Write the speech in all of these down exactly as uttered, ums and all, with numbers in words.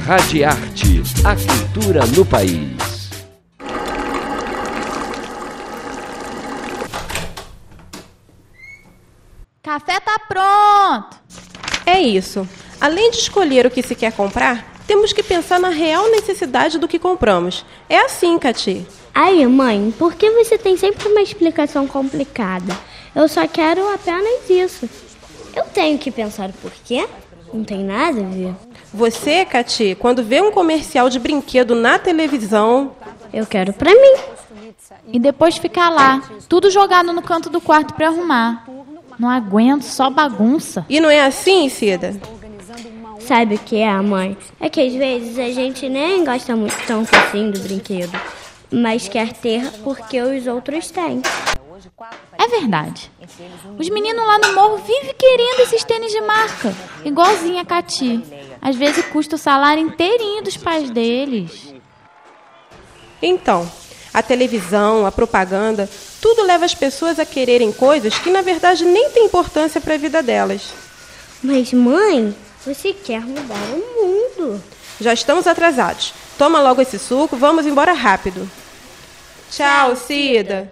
Radiarte, a cultura no país. Café tá pronto! É isso. Além de escolher o que se quer comprar, temos que pensar na real necessidade do que compramos. É assim, Cati. Aí, mãe, por que você tem sempre uma explicação complicada? Eu só quero apenas isso. Eu tenho que pensar o porquê? Não tem nada a ver. Você, Cati, quando vê um comercial de brinquedo na televisão... Eu quero pra mim. E depois ficar lá, tudo jogado no canto do quarto pra arrumar. Não aguento, só bagunça. E não é assim, Cida? Sabe o que é, mãe? É que às vezes a gente nem gosta muito tanto assim do brinquedo, mas quer ter porque os outros têm. É verdade. Os meninos lá no morro vivem querendo esses tênis de marca, igualzinho a Cati. Às vezes custa o salário inteirinho dos pais deles. Então, a televisão, a propaganda, tudo leva as pessoas a quererem coisas que, na verdade, nem têm importância para a vida delas. Mas, mãe, você quer mudar o mundo. Já estamos atrasados. Toma logo esse suco, vamos embora rápido. Tchau, Cida.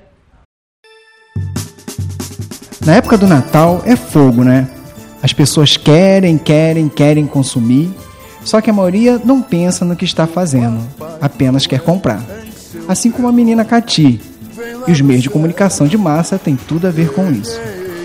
Na época do Natal é fogo, né? As pessoas querem, querem, querem consumir, só que a maioria não pensa no que está fazendo, apenas quer comprar. Assim como a menina Cati. E os meios de comunicação de massa têm tudo a ver com isso.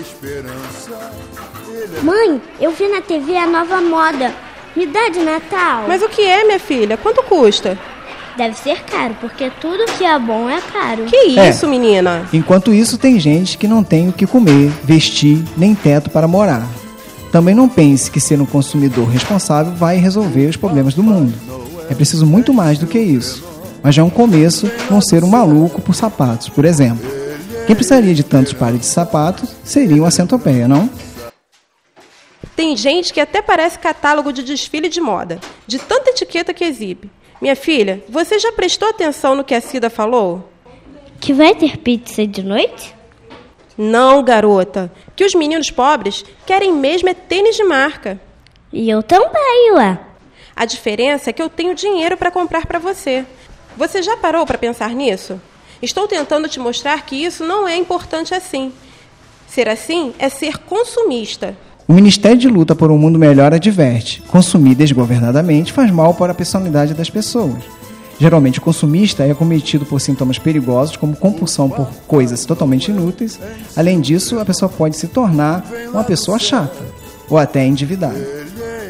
Mãe, eu vi na T V a nova moda. Me dá de Natal. Mas o que é, minha filha? Quanto custa? Deve ser caro, porque tudo que é bom é caro. Que isso, é. menina? Enquanto isso, tem gente que não tem o que comer, vestir, nem teto para morar. Também não pense que ser um consumidor responsável vai resolver os problemas do mundo. É preciso muito mais do que isso. Mas já é um começo não ser um maluco por sapatos, por exemplo. Quem precisaria de tantos pares de sapatos seria uma centopeia, não? Tem gente que até parece catálogo de desfile de moda, de tanta etiqueta que exibe. Minha filha, você já prestou atenção no que a Cida falou? Que vai ter pizza de noite? Não, garota. Que os meninos pobres querem mesmo é tênis de marca. E eu também, ué. A diferença é que eu tenho dinheiro para comprar para você. Você já parou para pensar nisso? Estou tentando te mostrar que isso não é importante assim. Ser assim é ser consumista. O Ministério de Luta por um Mundo Melhor adverte: consumir desgovernadamente faz mal para a personalidade das pessoas. Geralmente o consumista é acometido por sintomas perigosos como compulsão por coisas totalmente inúteis. Além disso, a pessoa pode se tornar uma pessoa chata ou até endividada.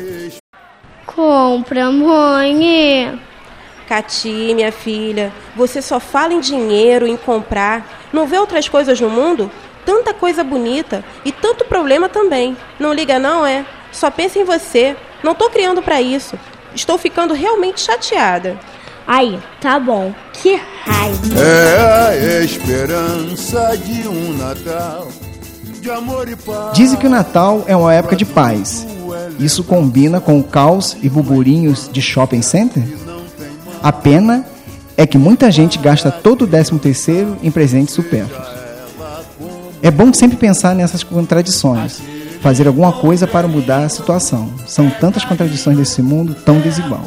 Compra, mãe. Cati, minha filha, você só fala em dinheiro, em comprar. Não vê outras coisas no mundo? Tanta coisa bonita e tanto problema também. Não liga não, é? Só pensa em você. Não tô criando pra isso. Estou ficando realmente chateada. Aí, tá bom. Que raiva. É a esperança de um Natal de amor e paz. Dizem que o Natal é uma época de paz. Isso combina com o caos e burburinhos de shopping center? A pena é que muita gente gasta todo o décimo terceiro em presentes supérfluos. É bom sempre pensar nessas contradições, fazer alguma coisa para mudar a situação. São tantas contradições desse mundo tão desigual.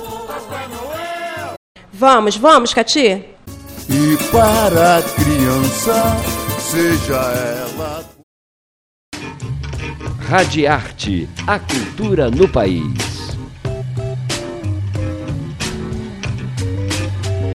Vamos, vamos, Cati? E para a criança, seja ela... Radiarte, a cultura no país.